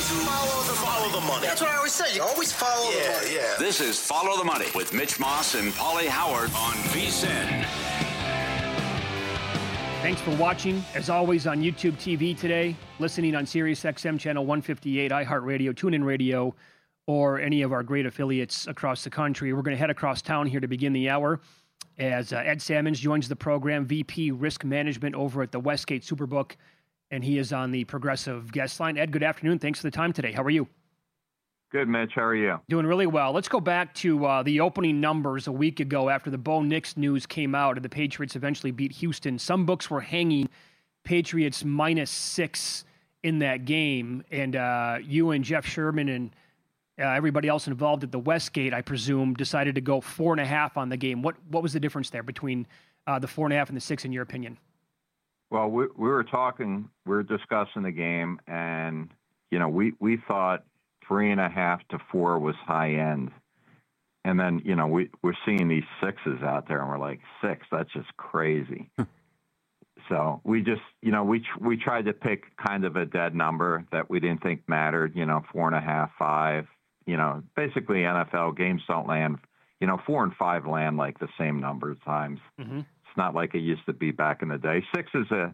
Follow the money. That's what I always say. You always follow the money. Yeah. This is Follow the Money with Mitch Moss and Paulie Howard on VSiN. Thanks for watching, as always, on YouTube TV today, listening on Sirius XM Channel 158, iHeartRadio, TuneIn Radio, or any of our great affiliates across the country. We're going to head across town here to begin the hour as Ed Salmons joins the program, VP Risk Management over at the Westgate Superbook, and he is on the Progressive guest line. Ed, good afternoon. Thanks for the time today. How are you? Good, Mitch. How are you? Doing really well. Let's go back to the opening numbers a week ago after the Bo Nix news came out and the Patriots eventually beat Houston. Some books were hanging Patriots -6 in that game, and you and Jeff Sherman and everybody else involved at the Westgate, I presume, decided to go 4.5 on the game. What was the difference there between the 4.5 and the 6, in your opinion? Well, we were discussing the game, and we thought 3.5 to 4 was high end. And then, we're seeing these 6s out there and we're like, 6, that's just crazy. So we just, we tried to pick kind of a dead number that we didn't think mattered, 4.5, 5, basically NFL games don't land, 4 and 5 land like the same number of times. Mm-hmm. It's not like it used to be back in the day. 6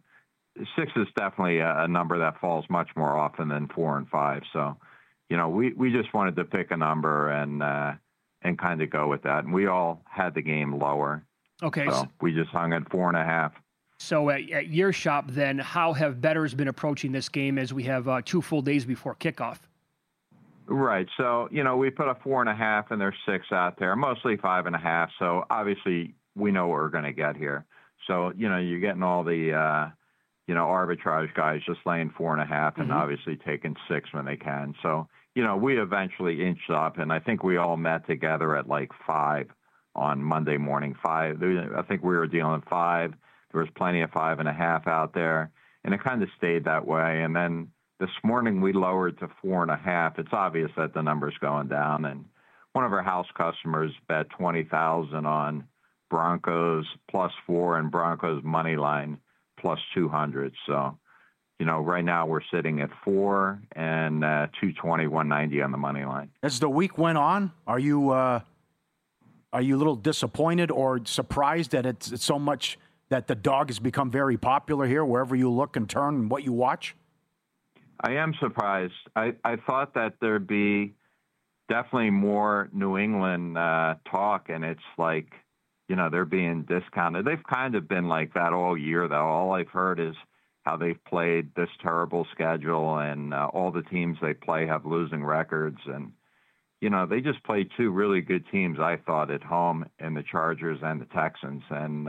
is definitely a number that falls much more often than 4 and 5. So, we just wanted to pick a number and kind of go with that. And we all had the game lower. Okay. So we just hung at 4.5. So at your shop, then, how have bettors been approaching this game as we have 2 full days before kickoff? Right. So, we put a 4.5 and there's 6 out there, mostly 5.5. So obviously we know what we're going to get here. So, you're getting all the, arbitrage guys just laying 4.5 and obviously taking 6 when they can. So, we eventually inched up, and I think we all met together at like 5 on Monday morning. 5. I think we were dealing 5. There was plenty of 5.5 out there, and it kind of stayed that way. And then this morning we lowered to 4.5. It's obvious that the number's going down, and one of our house customers bet $20,000 on Broncos +4 and Broncos money line +200. So, right now we're sitting at 4 and 220, 190 on the money line. As the week went on, are you a little disappointed or surprised that it's so much that the dog has become very popular here wherever you look and turn and what you watch? I am surprised. I thought that there'd be definitely more New England talk, and it's like, they're being discounted. They've kind of been like that all year, though. All I've heard is how they've played this terrible schedule, and all the teams they play have losing records. And, they just played 2 really good teams, I thought, at home, in the Chargers and the Texans. And,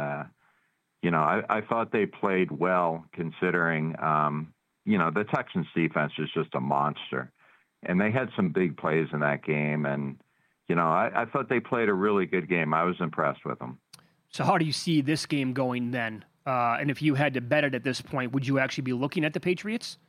I thought they played well considering, the Texans defense is just a monster. And they had some big plays in that game. And, I thought they played a really good game. I was impressed with them. So how do you see this game going then? And if you had to bet it at this point, would you actually be looking at the Patriots?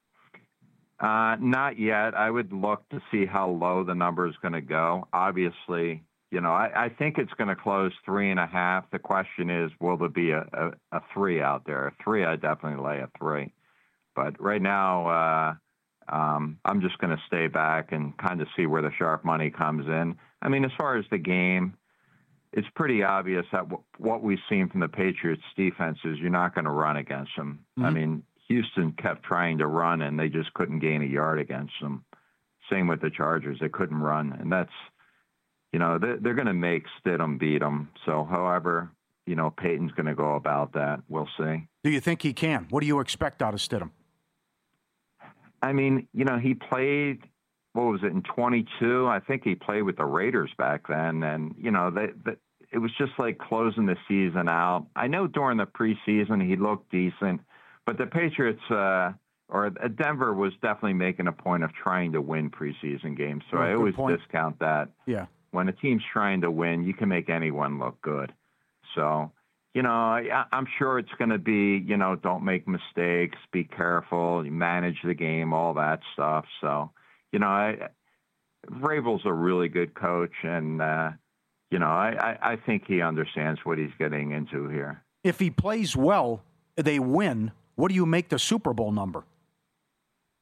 Not yet. I would look to see how low the number is going to go. Obviously, I think it's going to close 3.5. The question is, will there be a 3 out there? A 3, I definitely lay a 3. But right now, I'm just going to stay back and kind of see where the sharp money comes in. I mean, as far as the game, it's pretty obvious that what we've seen from the Patriots defense is you're not going to run against them. Mm-hmm. I mean, Houston kept trying to run, and they just couldn't gain a yard against them. Same with the Chargers. They couldn't run. And that's, they're going to make Stidham beat them. So however, Peyton's going to go about that, we'll see. Do you think he can? What do you expect out of Stidham? I mean, he played, what was it, in 22? I think he played with the Raiders back then. And, it was just like closing the season out. I know during the preseason he looked decent, but the Patriots or Denver was definitely making a point of trying to win preseason games. So I always discount that. Yeah. When a team's trying to win, you can make anyone look good. So, I'm sure it's going to be, don't make mistakes, be careful, manage the game, all that stuff. So, Vrabel's a really good coach, and, I think he understands what he's getting into here. If he plays well, they win. What do you make the Super Bowl number?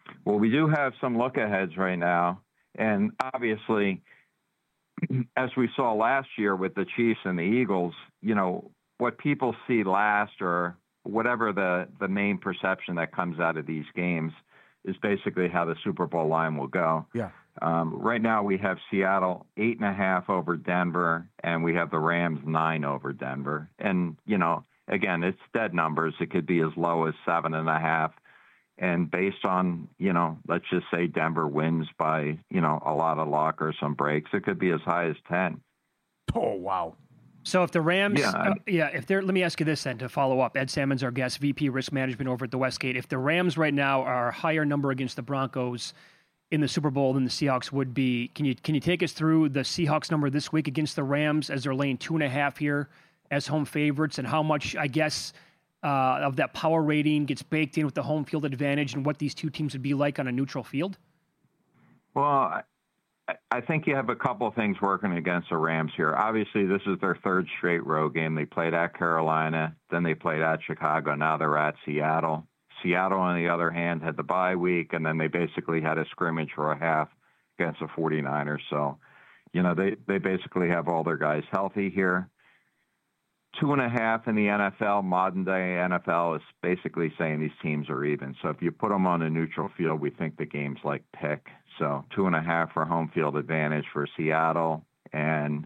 Well, we do have some look-aheads right now, and obviously, as we saw last year with the Chiefs and the Eagles, what people see last or whatever the main perception that comes out of these games is basically how the Super Bowl line will go. Yeah. Right now we have Seattle 8.5 over Denver, and we have the Rams 9 over Denver. And, again, it's dead numbers. It could be as low as 7.5. And based on, let's just say Denver wins by, a lot of luck or some breaks, it could be as high as 10. Oh, wow. So if the Rams, let me ask you this then to follow up. Ed Salmon's our guest, VP Risk Management over at the Westgate. If the Rams right now are a higher number against the Broncos in the Super Bowl than the Seahawks would be, can you take us through the Seahawks number this week against the Rams as they're laying 2.5 here as home favorites, and how much, I guess, of that power rating gets baked in with the home field advantage, and what these two teams would be like on a neutral field? Well, I think you have a couple of things working against the Rams here. Obviously, this is their third straight road game. They played at Carolina, then they played at Chicago, now they're at Seattle. Seattle, on the other hand, had the bye week, and then they basically had a scrimmage for a half against the 49ers. So, they basically have all their guys healthy here. 2.5 in the NFL, modern day NFL, is basically saying these teams are even. So if you put them on a neutral field, we think the game's like pick. So 2.5 for home field advantage for Seattle. And,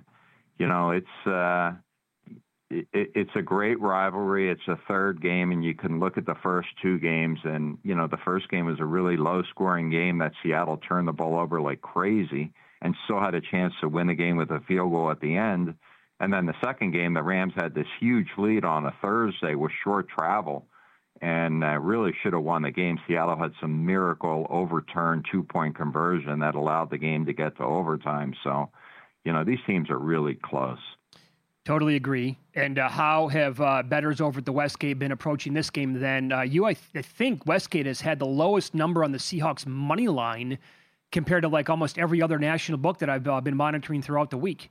it's a great rivalry. It's a third game, and you can look at the first two games. And, the first game was a really low-scoring game that Seattle turned the ball over like crazy and still had a chance to win the game with a field goal at the end. And then the second game, the Rams had this huge lead on a Thursday with short travel and really should have won the game. Seattle had some miracle overturned 2-point conversion that allowed the game to get to overtime. So, these teams are really close. Totally agree. And how have bettors over at the Westgate been approaching this game then? I think Westgate has had the lowest number on the Seahawks money line compared to like almost every other national book that I've been monitoring throughout the week.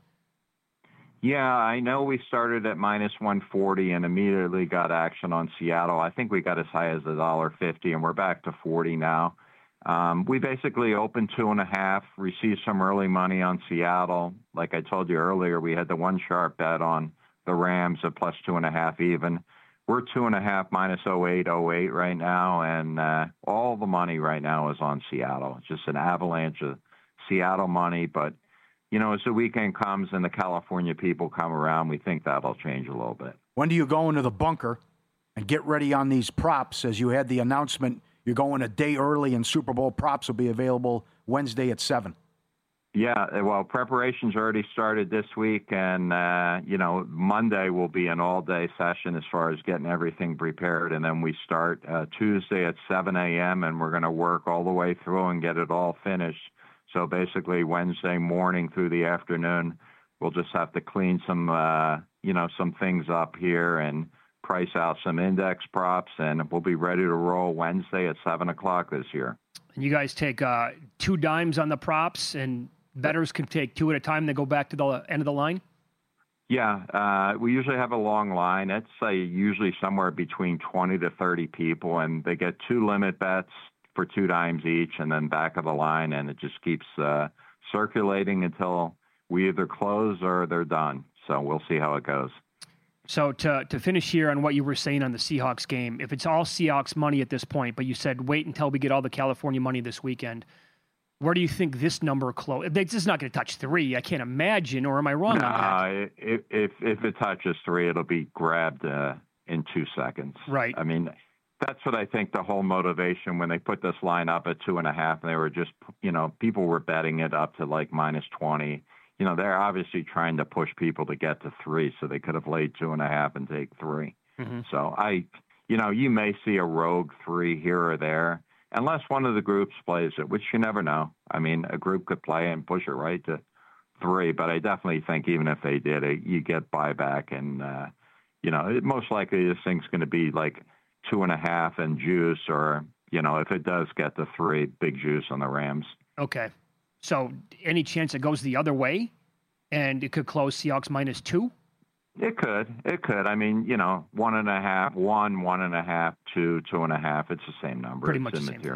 Yeah, I know we started at minus 140 and immediately got action on Seattle. I think we got as high as $1.50, and we're back to 40 now. We basically opened 2.5, received some early money on Seattle. Like I told you earlier, we had the one sharp bet on the Rams at plus 2.5 even. We're 2.5 minus 08 right now, and all the money right now is on Seattle. It's just an avalanche of Seattle money, but as the weekend comes and the California people come around, we think that'll change a little bit. When do you go into the bunker and get ready on these props? As you had the announcement, you're going a day early, and Super Bowl props will be available Wednesday at 7. Yeah, well, preparations already started this week, and, Monday will be an all-day session as far as getting everything prepared, and then we start Tuesday at 7 a.m., and we're going to work all the way through and get it all finished. So basically Wednesday morning through the afternoon, we'll just have to clean some things up here and price out some index props, and we'll be ready to roll Wednesday at 7 o'clock this year. And you guys take 2 dimes on the props, and bettors can take 2 at a time, then go back to the end of the line? Yeah, we usually have a long line. It's usually somewhere between 20 to 30 people, and they get 2 limit bets for 2 dimes each, and then back of the line, and it just keeps circulating until we either close or they're done. So we'll see how it goes. So to finish here on what you were saying on the Seahawks game, if it's all Seahawks money at this point, but you said wait until we get all the California money this weekend, where do you think this number close? This is not going to touch 3. I can't imagine, or am I wrong on that? If it touches 3, it'll be grabbed in 2 seconds. Right. I mean, that's what I think the whole motivation when they put this line up at 2.5, they were just, people were betting it up to like minus 20. They're obviously trying to push people to get to 3, so they could have laid 2.5 and take 3. Mm-hmm. So you may see a rogue 3 here or there, unless one of the groups plays it, which you never know. I mean, a group could play and push it right to 3, but I definitely think even if they did it, you get buyback, and most likely this thing's going to be like 2.5 and juice, or if it does get to 3, big juice on the Rams. Okay, so any chance it goes the other way, and it could close Seahawks minus 2? It could. I mean, 1.5, 1, 1.5, 2, 2.5. It's the same number. Pretty it's much the same immaterial.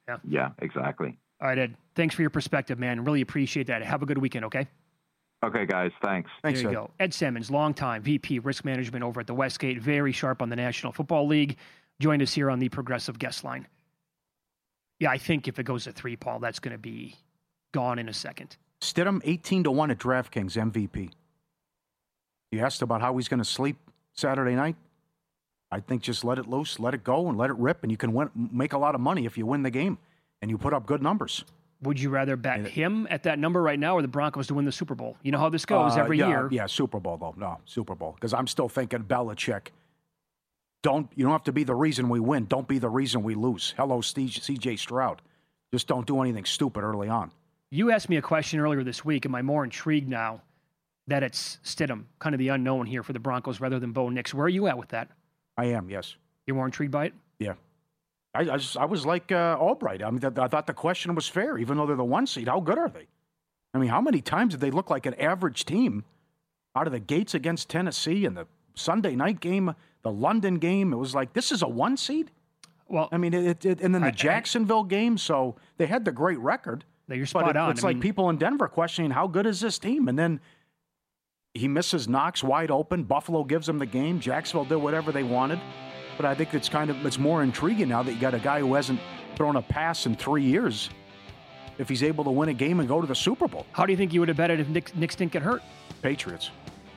Yeah, exactly. All right, Ed. Thanks for your perspective, man. Really appreciate that. Have a good weekend, okay? Okay, guys. Thanks. Thanks, There you Ed. go. Ed Simmons, longtime VP Risk Management over at the Westgate. Very sharp on the National Football League. Joined us here on the Progressive Guest Line. Yeah, I think if it goes to 3, Paul, that's going to be gone in a second. Stidham, 18-1 at DraftKings, MVP. You asked about how he's going to sleep Saturday night. I think just let it loose, let it go, and let it rip, and you can make a lot of money if you win the game and you put up good numbers. Would you rather bet him at that number right now or the Broncos to win the Super Bowl? You know how this goes every year. Yeah, Super Bowl, though. No, Super Bowl. Because I'm still thinking Belichick. You don't have to be the reason we win. Don't be the reason we lose. Hello, C.J. Stroud. Just don't do anything stupid early on. You asked me a question earlier this week. Am I more intrigued now that it's Stidham, kind of the unknown here for the Broncos rather than Bo Nix? Where are you at with that? I am, yes. You're more intrigued by it? Yeah. I was like Albright. I mean, I thought the question was fair, even though they're the 1 seed. How good are they? I mean, how many times did they look like an average team out of the gates against Tennessee and the Sunday night game, the London game? It was like, this is a 1 seed? Well, I mean, and then the Jacksonville game, so they had the great record. You're spot on. It's like people in Denver questioning, how good is this team? And then he misses Knox wide open. Buffalo gives him the game. Jacksonville did whatever they wanted. But I think it's more intriguing now that you got a guy who hasn't thrown a pass in 3 years. If he's able to win a game and go to the Super Bowl. How do you think you would have bet it if Nick didn't get hurt? Patriots.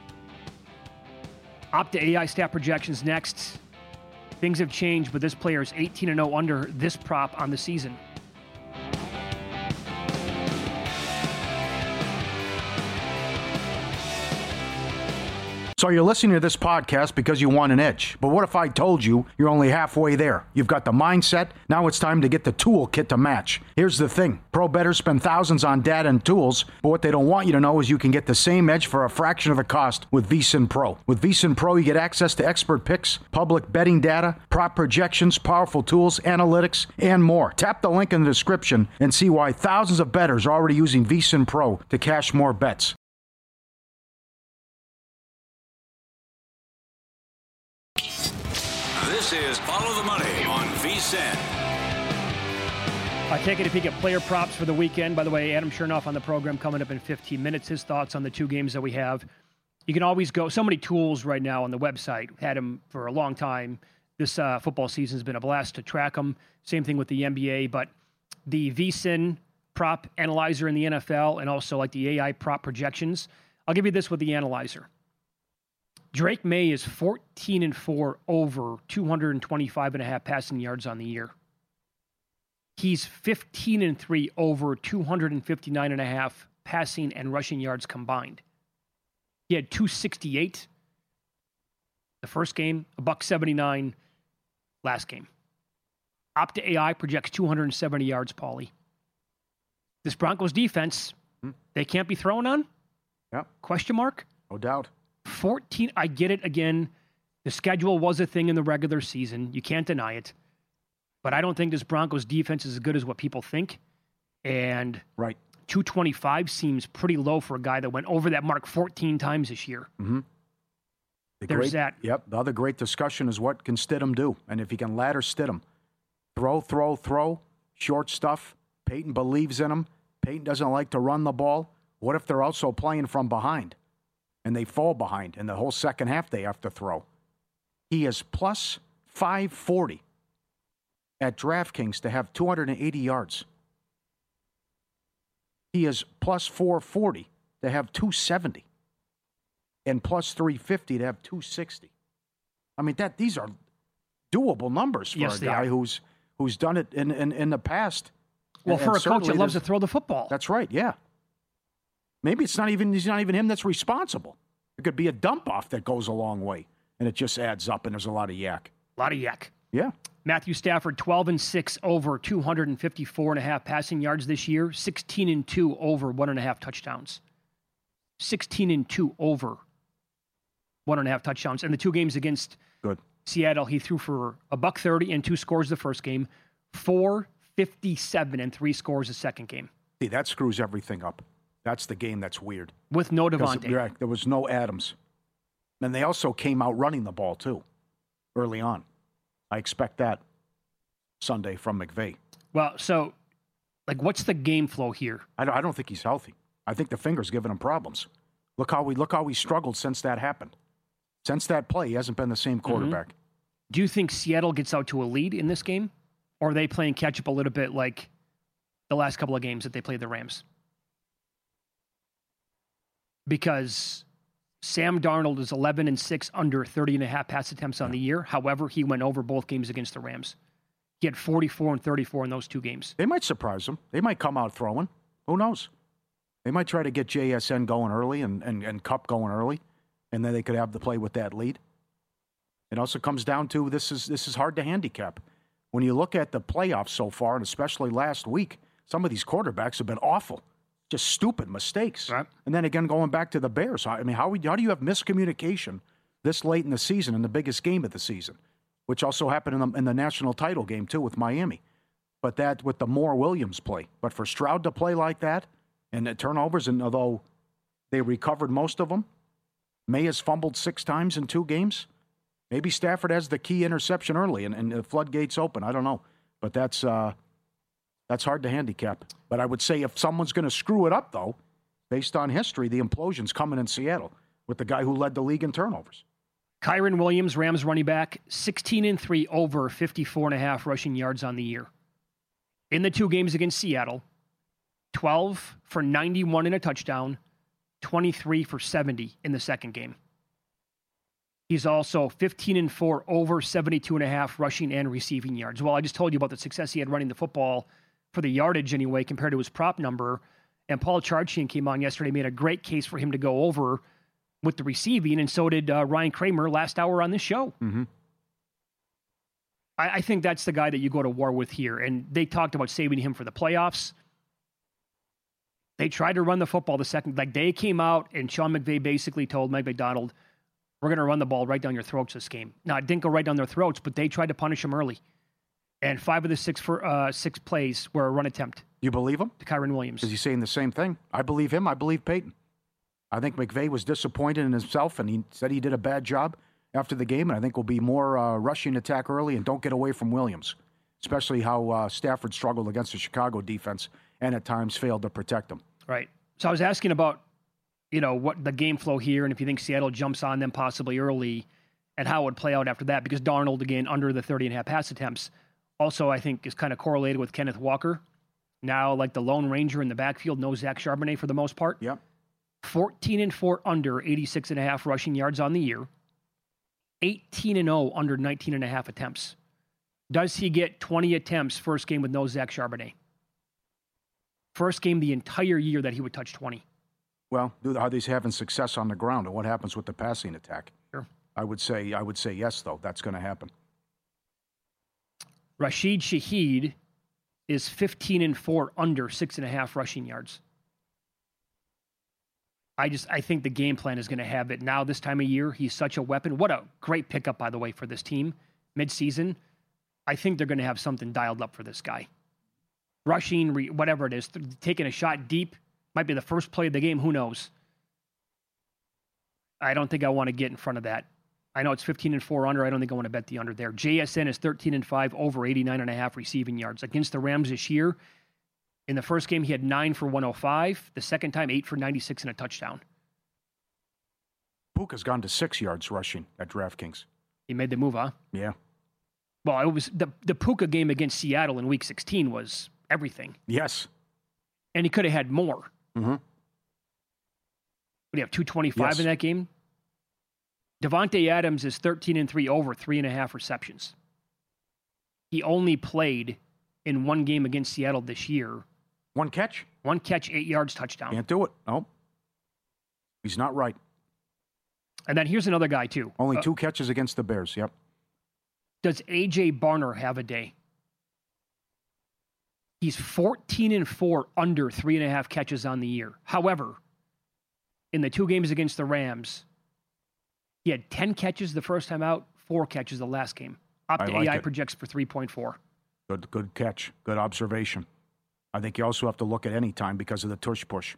Opta AI stat projections next. Things have changed, but this player is 18-0 under this prop on the season. So you're listening to this podcast because you want an edge. But what if I told you you're only halfway there? You've got the mindset. Now it's time to get the toolkit to match. Here's the thing. Pro bettors spend thousands on data and tools, but what they don't want you to know is you can get the same edge for a fraction of the cost with VSiN Pro. With VSiN Pro, you get access to expert picks, public betting data, prop projections, powerful tools, analytics, and more. Tap the link in the description and see why thousands of bettors are already using VSiN Pro to cash more bets. This is Follow the Money on VSiN. Taking a peek at player props for the weekend. By the way, Adam Chernoff on the program coming up in 15 minutes. His thoughts on the 2 games that we have. You can always go. So many tools right now on the website. Had them for a long time. This football season has been a blast to track them. Same thing with the NBA. But the VSiN prop analyzer in the NFL and also like the AI prop projections. I'll give you this with the analyzer. Drake May is 14-4 over 225.5 passing yards on the year. He's 15-3 over 259.5 passing and rushing yards combined. He had 268 the first game, $179 last game. Opta AI projects 270 yards, Paulie. This Broncos defense, they can't be thrown on? Yep. Question mark? No doubt. 14, I get it again. The schedule was a thing in the regular season. You can't deny it. But I don't think this Broncos defense is as good as what people think. And right. 225 seems pretty low for a guy that went over that mark 14 times this year. Mm-hmm. There's that. Yep. The other great discussion is what can Stidham do? And if he can ladder Stidham. Throw. Short stuff. Peyton believes in him. Peyton doesn't like to run the ball. What if they're also playing from behind? And they fall behind, and the whole second half they have to throw. He is plus 540 at DraftKings to have 280 yards. He is plus 440 to have 270. And plus 350 to have 260. I mean, these are doable numbers for a guy who's done it in the past. Well, for a coach that loves to throw the football. That's right, yeah. Maybe he's not even him that's responsible. It could be a dump-off that goes a long way, and it just adds up, and there's a lot of yak. A lot of yak. Yeah. Matthew Stafford, 12-6 over 254.5 passing yards this year, 16-2 over 1.5 touchdowns. 16-2 over 1.5 touchdowns. And the 2 games against Seattle, he threw for $130 and 2 scores the first game, 457 and 3 scores the second game. See, that screws everything up. That's the game that's weird. With no Devontae. Yeah, there was no Adams. And they also came out running the ball, too, early on. I expect that Sunday from McVay. Well, so, like, what's the game flow here? I don't think he's healthy. I think the finger's giving him problems. Look how we struggled since that happened. Since that play, he hasn't been the same quarterback. Do you think Seattle gets out to a lead in this game? Or are they playing catch-up a little bit like the last couple of games that they played the Rams? Because Sam Darnold is 11-6 under 30.5 pass attempts on the year. However, he went over both games against the Rams. He had 44 and 34 in those two games. They might surprise him. They might come out throwing. Who knows? They might try to get JSN going early and Kupp going early, and then they could have the play with that lead. It also comes down to this is hard to handicap. When you look at the playoffs so far, and especially last week, some of these quarterbacks have been awful. Just stupid mistakes. Right. And then again, going back to the Bears, I mean, how do you have miscommunication this late in the season in the biggest game of the season, which also happened in the national title game, too, with Miami. But that with the Moore Williams play. But for Stroud to play like that and the turnovers, and although they recovered most of them, May has fumbled 6 times in 2 games. Maybe Stafford has the key interception early and the floodgates open. I don't know. But that's hard to handicap. But I would say if someone's going to screw it up, though, based on history, the implosion's coming in Seattle with the guy who led the league in turnovers. Kyren Williams, Rams running back, 16-3 over 54.5 rushing yards on the year. In the 2 games against Seattle, 12 for 91 and a touchdown, 23 for 70 in the second game. He's also 15-4 over 72.5 rushing and receiving yards. Well, I just told you about the success he had running the football for the yardage anyway compared to his prop number. And Paul Charchian came on yesterday, made a great case for him to go over with the receiving, and so did Ryan Kramer last hour on this show. Mm-hmm. I think that's the guy that you go to war with here. And they talked about saving him for the playoffs. They tried to run the football the second. Like, they came out, and Sean McVay basically told Mike Macdonald, we're going to run the ball right down your throats this game. Now, it didn't go right down their throats, but they tried to punish him early. And 5 of the 6 plays were a run attempt. You believe him? To Kyren Williams. Is he saying the same thing? I believe him. I believe Peyton. I think McVay was disappointed in himself, and he said he did a bad job after the game, and I think will be more rushing attack early and don't get away from Williams, especially how Stafford struggled against the Chicago defense and at times failed to protect them. Right. So I was asking about, what the game flow here, and if you think Seattle jumps on them possibly early, and how it would play out after that, because Darnold, again, under the 30.5 pass attempts, also I think is kind of correlated with Kenneth Walker. Now, like the Lone Ranger in the backfield, no Zach Charbonnet for the most part. Yep. 14-4 under 86.5 rushing yards on the year. 18-0 under 19.5 attempts. Does he get 20 attempts first game with no Zach Charbonnet? First game the entire year that he would touch 20. Well, are they having success on the ground, and what happens with the passing attack? Sure. I would say yes, though. That's going to happen. Rashid Shaheed is 15-4 under 6.5 rushing yards. I think the game plan is going to have it now this time of year. He's such a weapon. What a great pickup, by the way, for this team midseason. I think they're going to have something dialed up for this guy. Rushing, whatever it is, taking a shot deep, might be the first play of the game. Who knows? I don't think I want to get in front of that. I know it's 15-4 under. I don't think I want to bet the under there. JSN is 13-5 over 89.5 receiving yards. Against the Rams this year, in the first game, he had 9 for 105. The second time, 8 for 96 and a touchdown. Puka's gone to 6 yards rushing at DraftKings. He made the move, huh? Yeah. Well, it was the Puka game against Seattle in Week 16 was everything. Yes. And he could have had more. Mm-hmm. Would he have 225 in that game? Devontae Adams is 13-3 over 3.5 receptions. He only played in one game against Seattle this year. 1 catch? 1 catch, 8 yards, touchdown. Can't do it. No. He's not right. And then here's another guy, too. Only 2 catches against the Bears, yep. Does A.J. Barner have a day? He's 14-4 under 3.5 catches on the year. However, in the 2 games against the Rams, he had 10 catches the first time out, 4 catches the last game. Opta AI projects for 3.4. Good catch. Good observation. I think you also have to look at any time because of the tush push.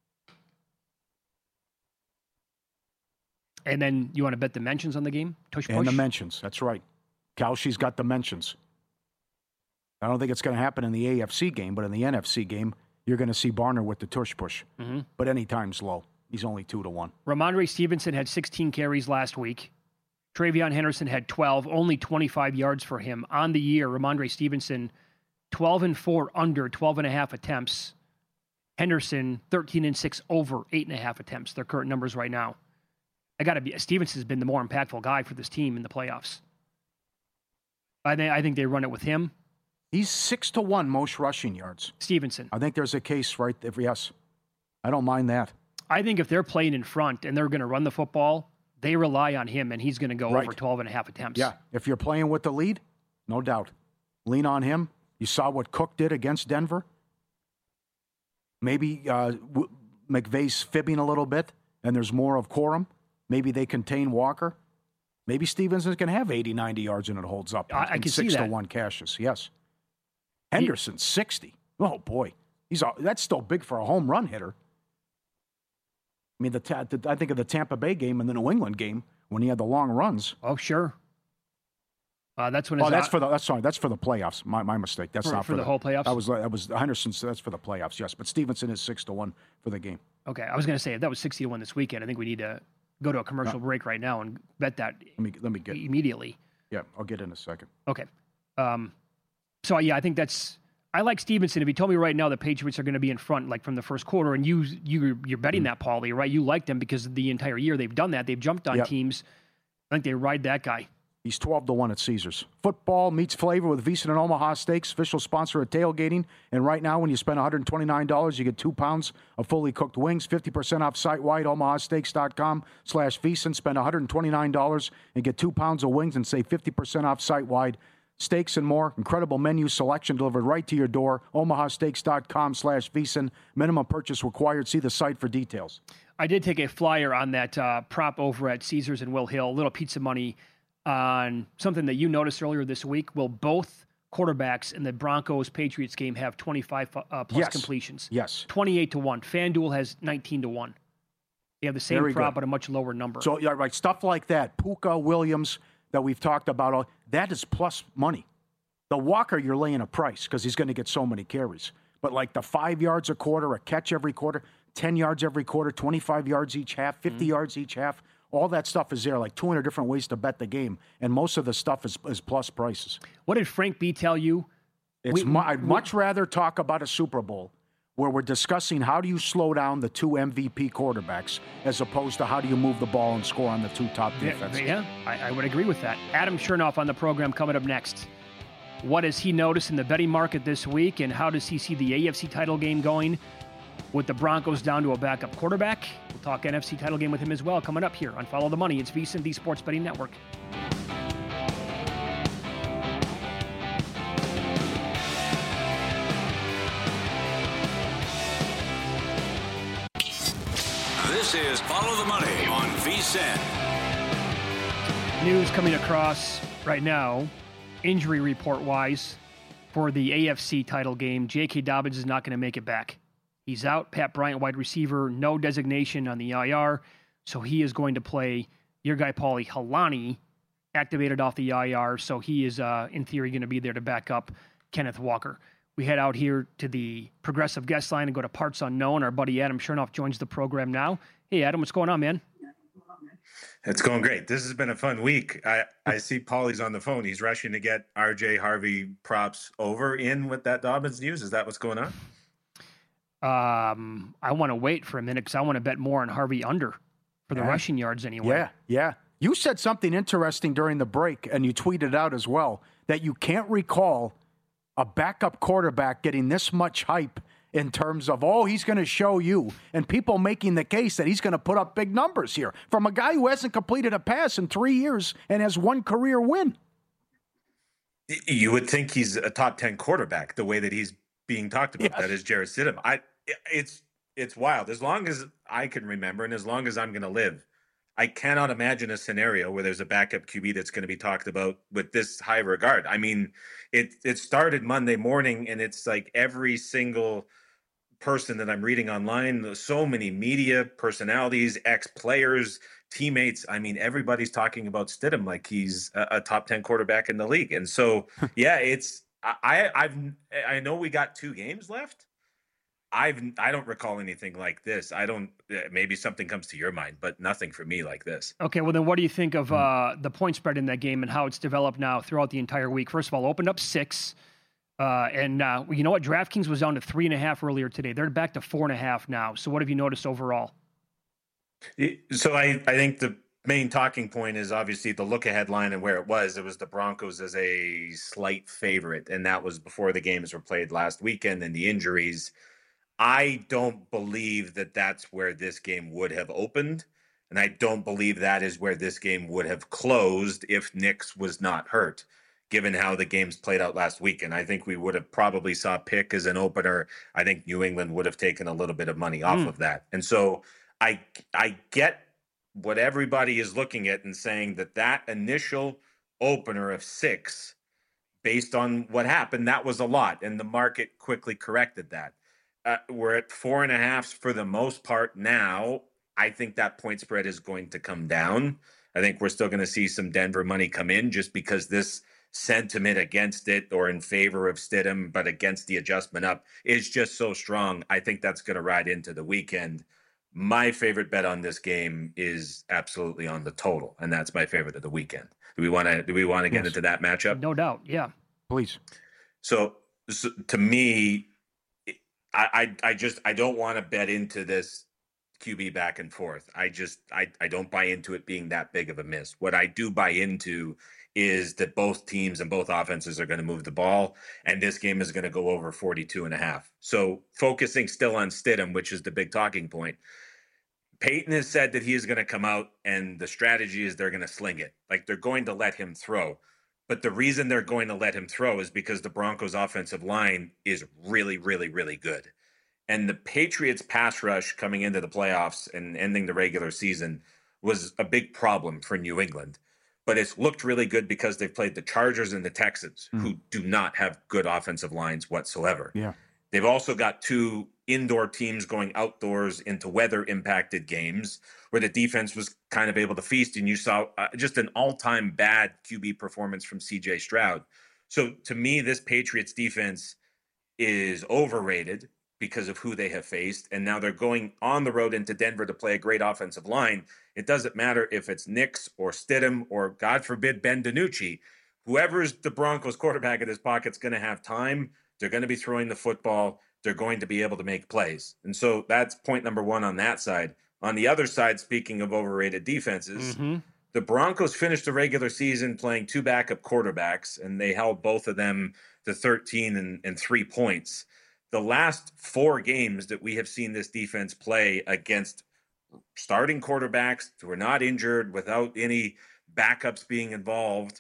And then you want to bet the mentions on the game? Tush push? And the mentions. That's right. Kalshi's got the mentions. I don't think it's going to happen in the AFC game, but in the NFC game, you're going to see Barner with the tush push. Mm-hmm. But anytime's low. He's only 2-1. Ramondre Stevenson had 16 carries last week. Travion Henderson had 12, only 25 yards for him. On the year, Ramondre Stevenson, 12-4 under 12.5 attempts. Henderson, 13-6 over 8.5 attempts. Their current numbers right now. Stevenson's been the more impactful guy for this team in the playoffs. I think they run it with him. He's 6-1 most rushing yards. Stevenson. I think there's a case right there. Yes. I don't mind that. I think if they're playing in front and they're going to run the football, they rely on him, and he's going to go over 12.5 attempts. Yeah, if you're playing with the lead, no doubt. Lean on him. You saw what Cook did against Denver. Maybe McVay's fibbing a little bit, and there's more of Corum. Maybe they contain Walker. Maybe Stevenson's going to have 80, 90 yards, and it holds up. I can see that. 6-1 Cassius, yes. Henderson, 60. Oh, boy. That's still big for a home run hitter. I mean, I think of the Tampa Bay game and the New England game when he had the long runs. Oh, sure. That's when. That's for the playoffs. My mistake. That's not for the whole playoffs. That was Henderson's. That's for the playoffs. Yes, but Stevenson is 6-1 for the game. Okay, I was going to say if that was 60-1 this weekend, I think we need to go to a commercial break right now and bet that. Let me get immediately. Yeah, I'll get in a second. Okay. So yeah, I think that's. I like Stevenson. If you told me right now the Patriots are going to be in front, like from the first quarter, and you're betting that, Paulie, right? You like them because the entire year they've done that. They've jumped on teams. I think they ride that guy. He's 12-1 at Caesars. Football meets flavor with VSiN and Omaha Steaks, official sponsor of tailgating. And right now, when you spend $129, you get 2 pounds of fully cooked wings, 50% off site-wide, omahasteaks.com/VSiN. Spend $129 and get 2 pounds of wings and save 50% off site-wide. Steaks and more. Incredible menu selection delivered right to your door. omahasteaks.com/VSiN. Minimum purchase required. See the site for details. I did take a flyer on that prop over at Caesars and Will Hill, a little pizza money on something that you noticed earlier this week. Will both quarterbacks in the Broncos-Patriots game have 25 plus completions? Yes. 28-1. FanDuel has 19-1. They have the same prop but a much lower number. So, yeah, right. Stuff like that. Puka, Williams, that we've talked about, that is plus money. The Walker, you're laying a price because he's going to get so many carries. But like the 5 yards a quarter, a catch every quarter, 10 yards every quarter, 25 yards each half, 50 yards each half, all that stuff is there, like 200 different ways to bet the game. And most of the stuff is plus prices. What did Frank B tell you? I'd much rather talk about a Super Bowl where we're discussing how do you slow down the 2 MVP quarterbacks as opposed to how do you move the ball and score on the 2 top defenses. Yeah, I would agree with that. Adam Chernoff on the program coming up next. What has he noticed in the betting market this week, and how does he see the AFC title game going with the Broncos down to a backup quarterback? We'll talk NFC title game with him as well coming up here on Follow the Money. It's VSiN, the Sports Betting Network. This is Follow the Money on VSiN. News coming across right now, injury report-wise, for the AFC title game. J.K. Dobbins is not going to make it back. He's out. Pat Bryant, wide receiver, no designation on the IR, so he is going to play your guy, Paulie Halani, activated off the IR, so he is, in theory, going to be there to back up Kenneth Walker. We head out here to the Progressive guest line and go to Parts Unknown. Our buddy Adam Chernoff joins the program now. Hey, Adam, what's going on, man? It's going great. This has been a fun week. I see Paulie's on the phone. He's rushing to get RJ Harvey props over in with that Dobbins news. Is that what's going on? I want to wait for a minute because I want to bet more on Harvey under for the rushing yards anyway. Yeah. You said something interesting during the break, and you tweeted out as well, that you can't recall a backup quarterback getting this much hype in terms of, he's going to show you, and people making the case that he's going to put up big numbers here from a guy who hasn't completed a pass in 3 years and has one career win. You would think he's a top 10 quarterback the way that he's being talked about. Yes. That is Jarrett Stidham. It's wild. As long as I can remember and as long as I'm going to live, I cannot imagine a scenario where there's a backup QB that's going to be talked about with this high regard. I mean, it started Monday morning, and it's like every single person that I'm reading online, so many media personalities, ex-players, teammates. I mean, everybody's talking about Stidham like he's a top 10 quarterback in the league. And so, yeah, I know we got 2 games left. I don't recall anything like this. I don't. Maybe something comes to your mind, but nothing for me like this. Okay, well then, what do you think of the point spread in that game and how it's developed now throughout the entire week? First of all, opened up 6, and you know what? DraftKings was down to 3.5 earlier today. They're back to 4.5 now. So, what have you noticed overall? So, I think the main talking point is obviously the look-ahead line and where it was. It was the Broncos as a slight favorite, and that was before the games were played last weekend and the injuries. I don't believe that that's where this game would have opened, and I don't believe that is where this game would have closed if Nix was not hurt, given how the games played out last weekend. I think we would have probably saw pick as an opener. I think New England would have taken a little bit of money off of that. And so I get what everybody is looking at and saying that initial opener of 6, based on what happened, that was a lot, and the market quickly corrected that. We're at 4.5 for the most part now. I think that point spread is going to come down. I think we're still going to see some Denver money come in just because this sentiment against it or in favor of Stidham, but against the adjustment up is just so strong. I think that's going to ride into the weekend. My favorite bet on this game is absolutely on the total, and that's my favorite of the weekend. Do we want to get into that matchup? No doubt. Yeah. Please. So to me, I don't want to bet into this QB back and forth. I don't buy into it being that big of a miss. What I do buy into is that both teams and both offenses are going to move the ball, and this game is going to go over 42.5. So focusing still on Stidham, which is the big talking point. Peyton has said that he is going to come out, and the strategy is they're going to sling it. Like, they're going to let him throw. But the reason they're going to let him throw is because the Broncos' offensive line is really, really, really good. And the Patriots' pass rush coming into the playoffs and ending the regular season was a big problem for New England. But it's looked really good because they've played the Chargers and the Texans, who do not have good offensive lines whatsoever. Yeah. They've also got 2 indoor teams going outdoors into weather-impacted games where the defense was kind of able to feast, and you saw just an all-time bad QB performance from C.J. Stroud. So to me, this Patriots defense is overrated because of who they have faced, and now they're going on the road into Denver to play a great offensive line. It doesn't matter if it's Nix or Stidham or, God forbid, Ben DiNucci. Whoever's the Broncos quarterback in his pocket's going to have time. They're going to be throwing the football. They're going to be able to make plays. And so that's point number 1 on that side. On the other side, speaking of overrated defenses, the Broncos finished the regular season playing 2 backup quarterbacks, and they held both of them to 13 and 3 points. The last 4 games that we have seen this defense play against starting quarterbacks who are not injured, without any backups being involved,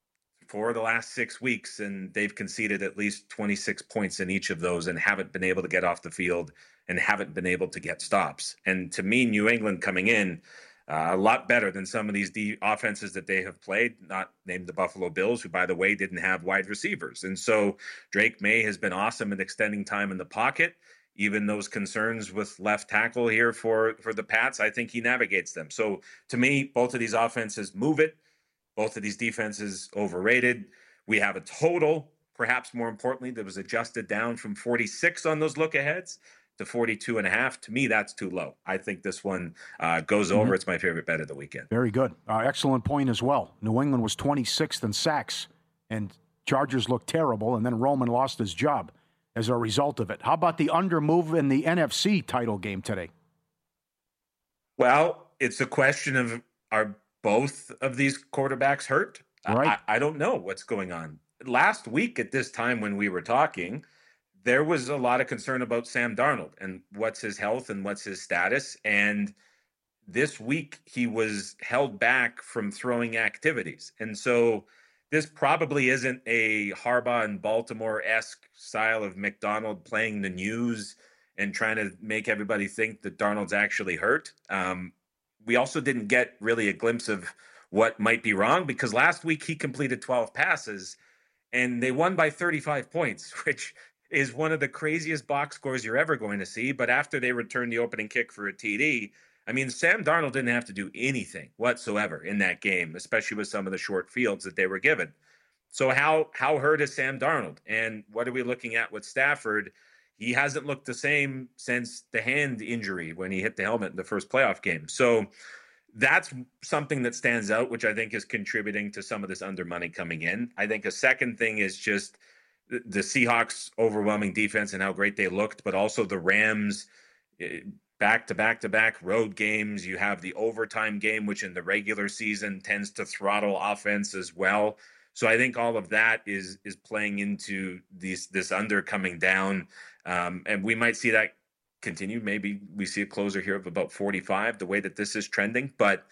for the last 6 weeks, and they've conceded at least 26 points in each of those and haven't been able to get off the field and haven't been able to get stops. And to me, New England coming in a lot better than some of these offenses that they have played, not named the Buffalo Bills, who, by the way, didn't have wide receivers. And so Drake May has been awesome at extending time in the pocket. Even those concerns with left tackle here for the Pats, I think he navigates them. So to me, both of these offenses move it. Both of these defenses overrated. We have a total, perhaps more importantly, that was adjusted down from 46 on those look-aheads to 42.5. To me, that's too low. I think this one goes over. It's my favorite bet of the weekend. Very good. Excellent point as well. New England was 26th in sacks, and Chargers looked terrible, and then Roman lost his job as a result of it. How about the under move in the NFC title game today? Well, it's a question of, are both of these quarterbacks hurt? Right. I don't know what's going on. Last week at this time when we were talking, there was a lot of concern about Sam Darnold and what's his health and what's his status. And this week he was held back from throwing activities. And so this probably isn't a Harbaugh and Baltimore-esque style of McDonald playing the news and trying to make everybody think that Darnold's actually hurt. We also didn't get really a glimpse of what might be wrong, because last week he completed 12 passes and they won by 35 points, which is one of the craziest box scores you're ever going to see. But after they returned the opening kick for a TD, I mean, Sam Darnold didn't have to do anything whatsoever in that game, especially with some of the short fields that they were given. So how hurt is Sam Darnold? And what are we looking at with Stafford? He hasn't looked the same since the hand injury when he hit the helmet in the first playoff game. So that's something that stands out, which I think is contributing to some of this under money coming in. I think a second thing is just the Seahawks' overwhelming defense and how great they looked, but also the Rams back-to-back road games. You have the overtime game, which in the regular season tends to throttle offense as well. So I think all of that is playing into this under coming down. And we might see that continue. Maybe we see a closer here of about 45, the way that this is trending. But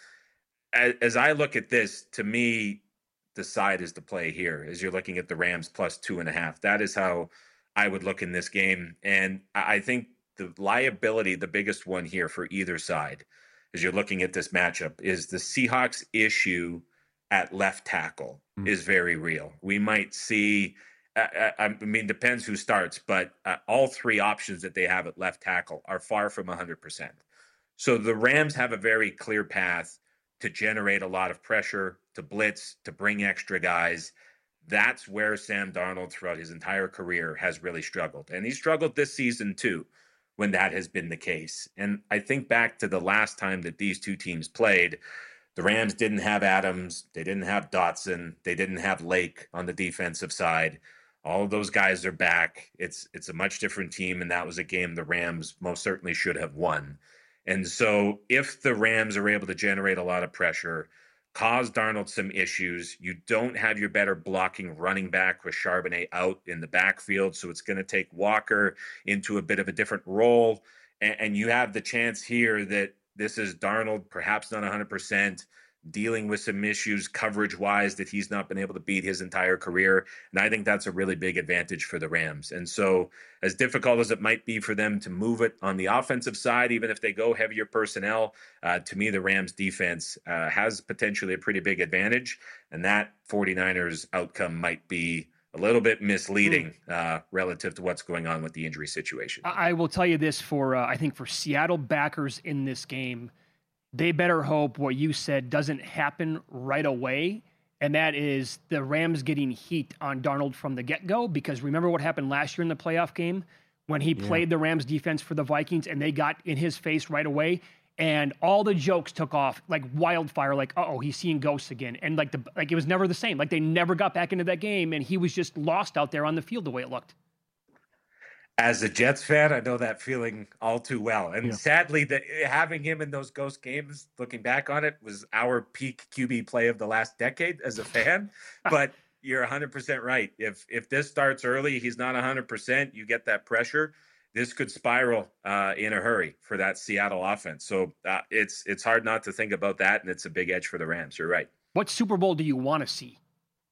as I look at this, to me, the side is the play here as you're looking at the Rams plus 2.5. That is how I would look in this game. And I think the liability, the biggest one here for either side, as you're looking at this matchup, is the Seahawks issue at left tackle is very real. We might see, I mean, depends who starts, but all three options that they have at left tackle are far from 100%. So the Rams have a very clear path to generate a lot of pressure, to blitz, to bring extra guys. That's where Sam Darnold throughout his entire career has really struggled. And he struggled this season too, when that has been the case. And I think back to the last time that these two teams played, the Rams didn't have Adams, they didn't have Dotson, they didn't have Lake on the defensive side. All of those guys are back. It's a much different team, and that was a game the Rams most certainly should have won. And so if the Rams are able to generate a lot of pressure, cause Darnold some issues, you don't have your better blocking running back with Charbonnet out in the backfield, so it's going to take Walker into a bit of a different role. And you have the chance here that this is Darnold, perhaps not 100%, dealing with some issues coverage-wise that he's not been able to beat his entire career. And I think that's a really big advantage for the Rams. And so as difficult as it might be for them to move it on the offensive side, even if they go heavier personnel, to me, the Rams defense has potentially a pretty big advantage. And that 49ers outcome might be a little bit misleading relative to what's going on with the injury situation. I will tell you this I think for Seattle backers in this game, they better hope what you said doesn't happen right away, and that is the Rams getting heat on Darnold from the get-go, because remember what happened last year in the playoff game when he played the Rams defense for the Vikings and they got in his face right away, and all the jokes took off like wildfire, like, uh-oh, he's seeing ghosts again. And like it was never the same. Like they never got back into that game, and he was just lost out there on the field the way it looked. As a Jets fan, I know that feeling all too well. And sadly, having him in those ghost games, looking back on it, was our peak QB play of the last decade as a fan. But you're 100% right. If this starts early, he's not 100%, you get that pressure, this could spiral in a hurry for that Seattle offense. So it's hard not to think about that, and it's a big edge for the Rams. You're right. What Super Bowl do you want to see?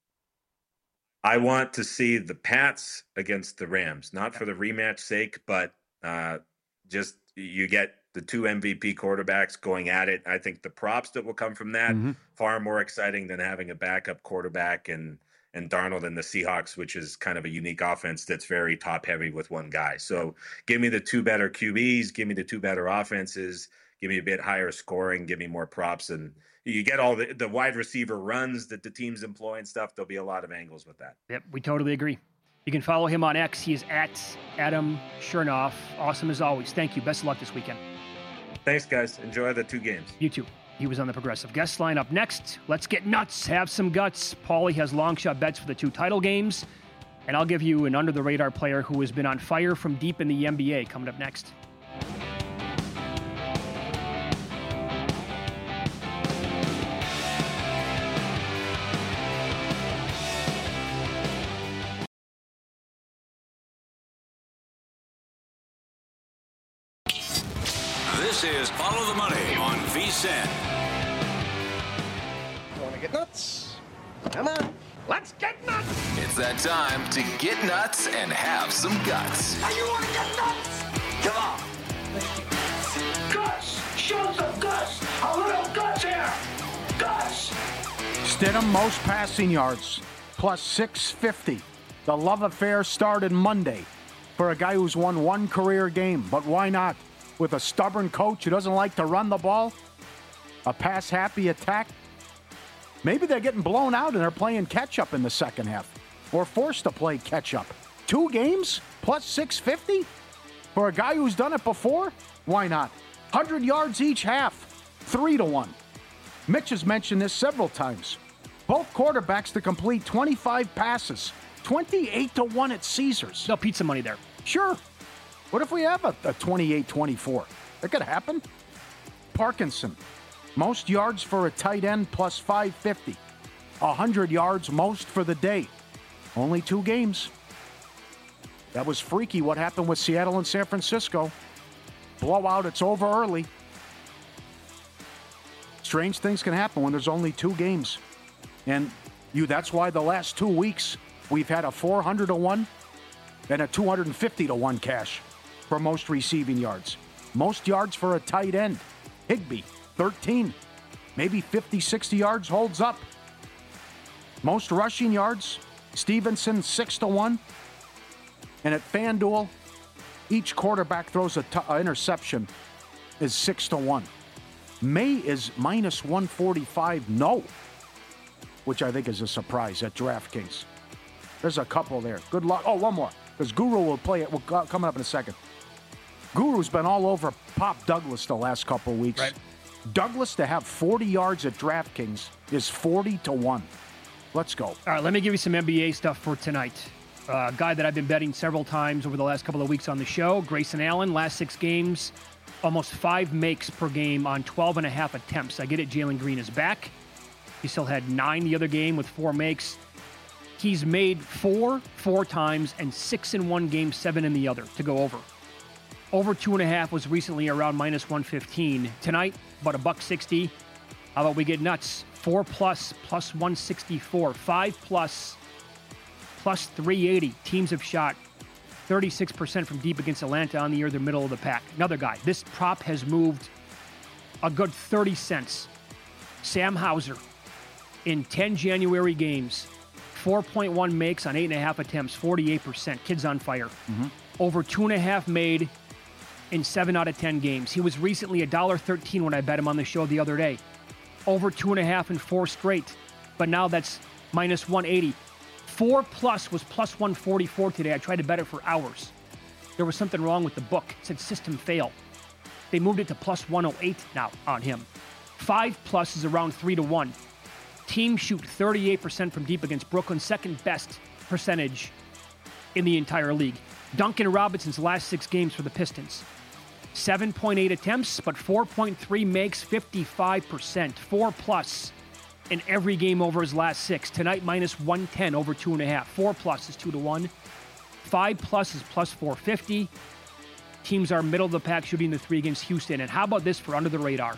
I want to see the Pats against the Rams, not for the rematch sake, but just you get the two MVP quarterbacks going at it. I think the props that will come from that far more exciting than having a backup quarterback and Darnold and the Seahawks, which is kind of a unique offense that's very top heavy with one guy. So give me the two better QBs, give me the two better offenses, give me a bit higher scoring, give me more props, and you get all the wide receiver runs that the teams employ and stuff. There'll be a lot of angles with that. Yep, we totally agree. You can follow him on X. He is at Adam Chernoff. Awesome as always. Thank you. Best of luck this weekend. Thanks, guys. Enjoy the two games. You too. He was on the Progressive Guest line. Up next, let's get nuts. Have some guts. Paulie has long shot bets for the two title games. And I'll give you an under-the-radar player who has been on fire from deep in the NBA coming up next. This is Follow the Money on VSiN. You want to get nuts? Come on. Let's get nuts. It's that time to get nuts and have some guts. Hey, you want to get nuts? Come on. Guts. Show some guts. A little guts here. Guts. Stidham most passing yards, plus 650. The love affair started Monday for a guy who's won one career game, but why not? With a stubborn coach who doesn't like to run the ball, a pass-happy attack. Maybe they're getting blown out and they're playing catch-up in the second half or forced to play catch-up. 2 games plus 650 for a guy who's done it before? Why not? 100 yards each half, 3-1. Mitch has mentioned this several times. Both quarterbacks to complete 25 passes, 28-1 at Caesars. No pizza money there. Sure. What if we have a 28-24? That could happen. Parkinson, most yards for a tight end plus 550. 100 yards most for the day. Only 2 games. That was freaky what happened with Seattle and San Francisco. Blowout, it's over early. Strange things can happen when there's only 2 games. And that's why the last 2 weeks we've had a 400-1 and a 250-1 cash for most receiving yards. Most yards for a tight end. Higbee, 13. Maybe 50, 60 yards holds up. Most rushing yards, Stevenson, 6-1. And at FanDuel, each quarterback throws an interception is 6-1. May is minus 145, no, which I think is a surprise at DraftKings. There's a couple there. Good luck. Oh, one more, because Guru will play it. We'll coming up in a second. Guru's been all over Pop Douglas the last couple of weeks. Right. Douglas to have 40 yards at DraftKings is 40-1. Let's go. All right, let me give you some NBA stuff for tonight. A guy that I've been betting several times over the last couple of weeks on the show, Grayson Allen, last 6 games, almost 5 makes per game on 12.5 attempts. I get it, Jalen Green is back. He still had 9 the other game with 4 makes. He's made 4 times and 6 in one game, 7 in the other to go over. Over 2.5 was recently around minus 115. Tonight, about $1.60. How about we get nuts? 4 plus 164. 5 plus 380. Teams have shot 36% from deep against Atlanta on the year. They're middle of the pack. Another guy. This prop has moved a good 30 cents. Sam Hauser in 10 January games. 4.1 makes on 8.5 attempts. 48%. Kid's on fire. Mm-hmm. Over 2.5 made in 7 out of 10 games. He was recently $1.13 when I bet him on the show the other day. Over 2.5 in 4 straight. But now that's minus 180. 4 plus was plus 144 today. I tried to bet it for hours. There was something wrong with the book. It said system fail. They moved it to plus 108 now on him. 5 plus is around 3-1. Teams shoot 38% from deep against Brooklyn, second best percentage in the entire league. Duncan Robinson's last 6 games for the Pistons. 7.8 attempts, but 4.3 makes, 55%. 4 plus in every game over his last 6. Tonight, minus 110 over 2.5. 4 plus is 2-1. 5 plus is plus 450. Teams are middle of the pack shooting the 3 against Houston. And how about this for under the radar?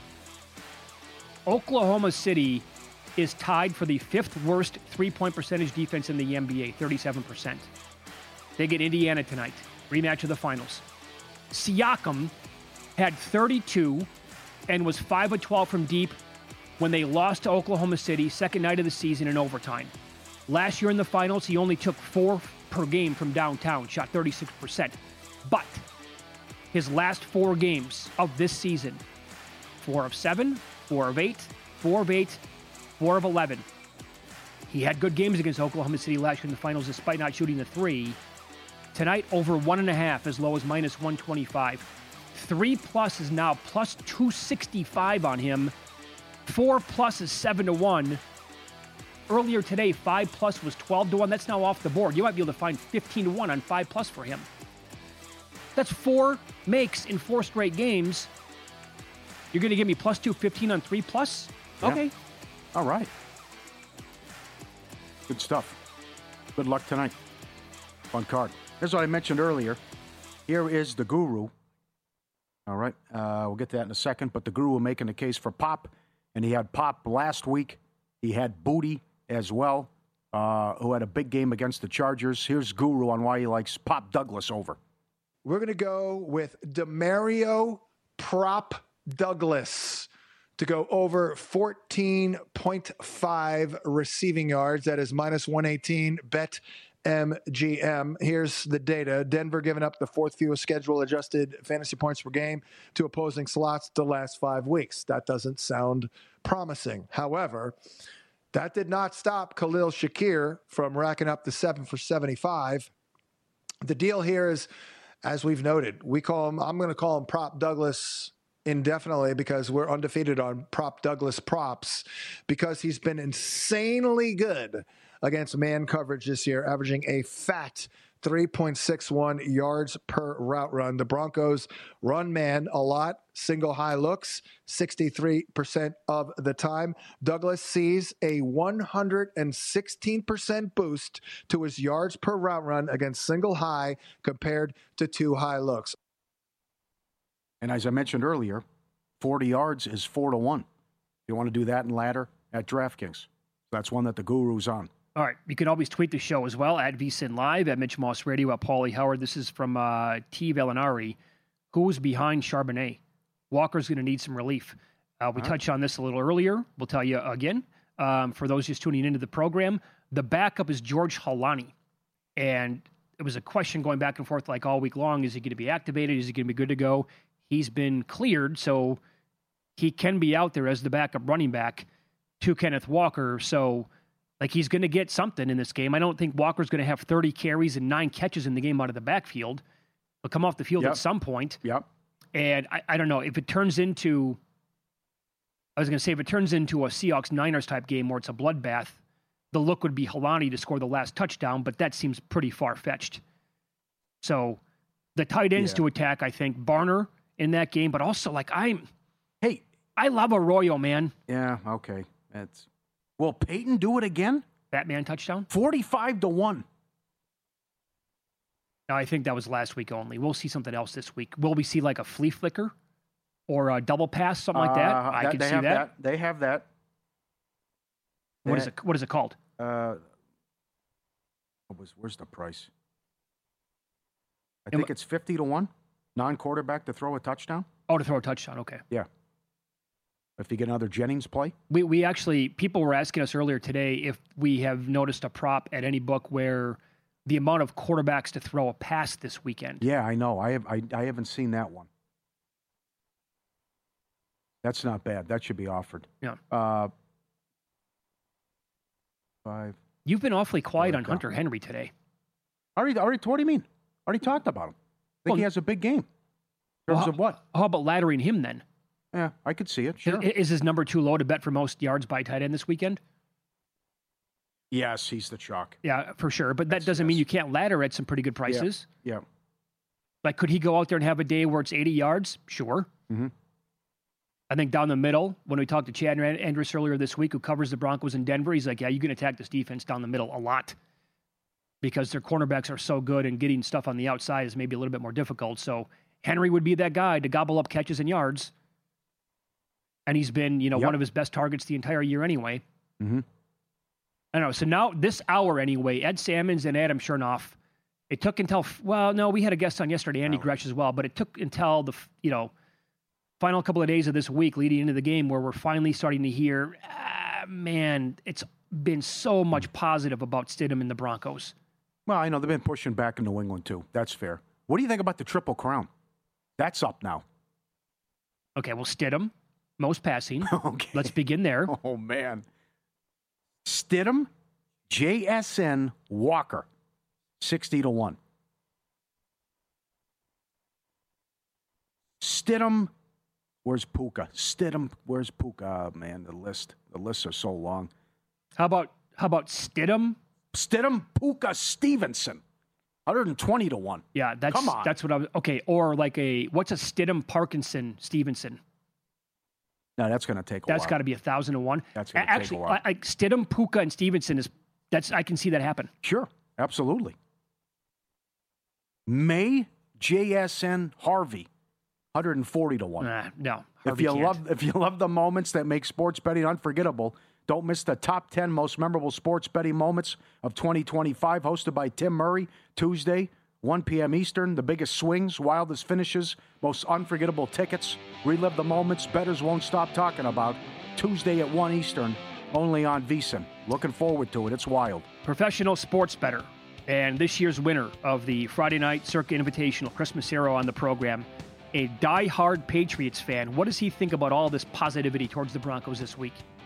Oklahoma City is tied for the 5th worst 3-point percentage defense in the NBA, 37%. They get Indiana tonight, rematch of the finals. Siakam had 32 and was 5 of 12 from deep when they lost to Oklahoma City, second night of the season in overtime. Last year in the finals, he only took 4 per game from downtown, shot 36%. But his last 4 games of this season, 4 of 7, 4 of 8, 4 of 8, 4 of 11. He had good games against Oklahoma City last year in the finals despite not shooting the 3. Tonight, over 1.5, as low as minus 125. 3 plus is now plus 265 on him. 4 plus is 7-1. Earlier today, 5 plus was 12-1. That's now off the board. You might be able to find 15-1 on 5 plus for him. That's 4 makes in 4 straight games. You're going to give me plus 215 on 3 plus? Okay. Yeah. All right. Good stuff. Good luck tonight. Fun card. Here's what I mentioned earlier. Here is the Guru. All right. We'll get to that in a second. But the Guru making the case for Pop. And he had Pop last week. He had Booty as well, who had a big game against the Chargers. Here's Guru on why he likes Pop Douglas over. We're going to go with Demario Prop Douglas to go over 14.5 receiving yards. That is minus 118. Bet MGM. Here's the data. Denver giving up the 4th fewest schedule-adjusted fantasy points per game to opposing slots the last 5 weeks. That doesn't sound promising. However, That did not stop Khalil Shakir from racking up the 7 for 75. The deal here is, as we've noted, I'm going to call him Prop Douglas indefinitely because we're undefeated on Prop Douglas props, because he's been insanely good against man coverage this year, averaging a fat 3.61 yards per route run. The Broncos run man a lot, single high looks 63% of the time. Douglas sees a 116% boost to his yards per route run against single high compared to 2 high looks. And as I mentioned earlier, 40 yards is 4-1. You want to do that in ladder at DraftKings. That's one that the guru's on. All right. You can always tweet the show as well at VSiN Live, at Mitch Moss Radio, at Paulie Howard. This is from T. Velinari. Who's behind Charbonnet? Walker's going to need some relief. We touched on this a little earlier. We'll tell you again. For those just tuning into the program, the backup is George Halani. And it was a question going back and forth like all week long. Is he going to be activated? Is he going to be good to go? He's been cleared, so he can be out there as the backup running back to Kenneth Walker. So, like, he's going to get something in this game. I don't think Walker's going to have 30 carries and 9 catches in the game out of the backfield. He'll come off the field at some point. Yep. And I don't know if it turns into, if it turns into a Seahawks-Niners type game where it's a bloodbath, the look would be Halani to score the last touchdown, but that seems pretty far-fetched. So the tight ends to attack, I think, Barner in that game, but also, like, I love Arroyo, man. Yeah, okay. Will Peyton do it again? Batman touchdown? 45-1. No, I think that was last week only. We'll see something else this week. Will we see like a flea flicker or a double pass, something like that? I can see that. They have that. What is it called? Where's the price? I think it's 50-1. Non-quarterback to throw a touchdown. Oh, to throw a touchdown. Okay. Yeah. If you get another Jennings play. We actually, people were asking us earlier today if we have noticed a prop at any book where the amount of quarterbacks to throw a pass this weekend. Yeah, I know. I haven't seen that one. That's not bad. That should be offered. Yeah. 5. You've been awfully quiet on Hunter Henry today. Already. What do you mean? Already talked about him. I think he has a big game. In terms of what? How about laddering him then? Yeah, I could see it. Sure. Is his number too low to bet for most yards by tight end this weekend? Yes, he's the chalk. Yeah, for sure. But that doesn't mean you can't ladder at some pretty good prices. Yeah. Like, could he go out there and have a day where it's 80 yards? Sure. Mm-hmm. I think down the middle, when we talked to Chad Andrus earlier this week, who covers the Broncos in Denver, he's like, yeah, you can attack this defense down the middle a lot because their cornerbacks are so good and getting stuff on the outside is maybe a little bit more difficult. So Henry would be that guy to gobble up catches and yards. And he's been, one of his best targets the entire year anyway. Mm-hmm. I don't know. So now, this hour anyway, Ed Salmons and Adam Chernoff, it took until, we had a guest on yesterday, Andy Gresh as well, but it took until the, final couple of days of this week leading into the game where we're finally starting to hear, man, it's been so much positive about Stidham and the Broncos. Well, I know they've been pushing back in New England too. That's fair. What do you think about the Triple Crown? That's up now. Okay, well, Stidham, most passing. Okay. Let's begin there. Oh, man. Stidham, JSN, Walker, 60-1. Stidham, where's Puka? Stidham, where's Puka? Oh, man, the lists are so long. How about Stidham? Stidham, Puka, Stevenson, 120-1. Yeah, come on. That's what I was. Okay, or like what's a Stidham, Parkinson, Stevenson? No, that's going to take a while. That's got to be 1,001. That's going to take a while. Actually, Stidham, Puka, and Stevenson I can see that happen. Sure, absolutely. May, JSN, Harvey, 140-1. No, if you love the moments that make sports betting unforgettable, don't miss the top 10 most memorable sports betting moments of 2025, hosted by Tim Murray, Tuesday, 1 p.m. Eastern. The biggest swings, wildest finishes, most unforgettable tickets. Relive the moments bettors won't stop talking about. Tuesday at 1 Eastern, only on VSiN. Looking forward to it. It's wild. Professional sports bettor and this year's winner of the Friday Night Circa Invitational, Chris Macero on the program, a diehard Patriots fan. What does he think about all this positivity towards the Broncos this week?